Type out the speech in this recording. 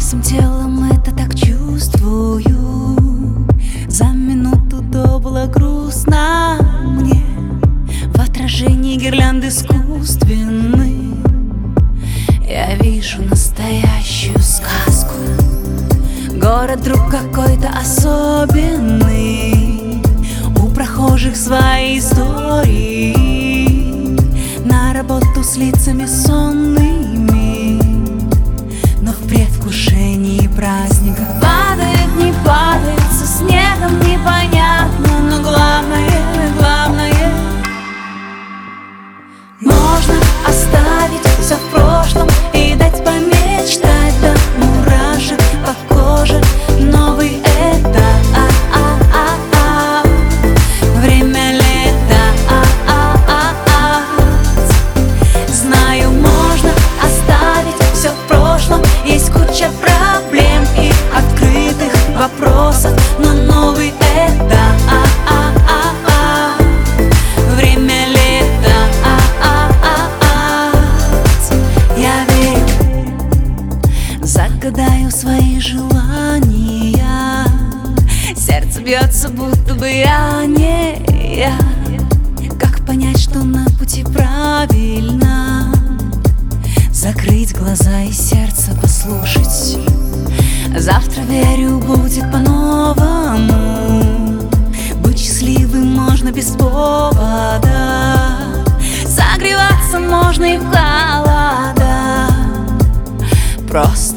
Всем телом это так чувствую. За минуту до было грустно мне. В отражении гирлянды искусственной я вижу настоящую сказку. Город вдруг какой-то особенный, у прохожих свои истории. На работу с лицами сонными, но в предвкушении праздника. Падает, не падает, со снегом непонятно, но главное, главное, можно оставить все в прошлом и дать помечтать до мурашек по коже. Новый этап, время лета, знаю, можно оставить все в прошлом. Есть куча проблем и открытых вопросов, но новый этап, время лета. Я верю, загадаю свои желания. Сердце бьется, будто бы я не я. Как понять, что на пути правильно? Закрыть глаза и сердце послушать. Завтра, верю, будет по-новому. Быть счастливым можно без повода. Согреваться можно и в холода. Просто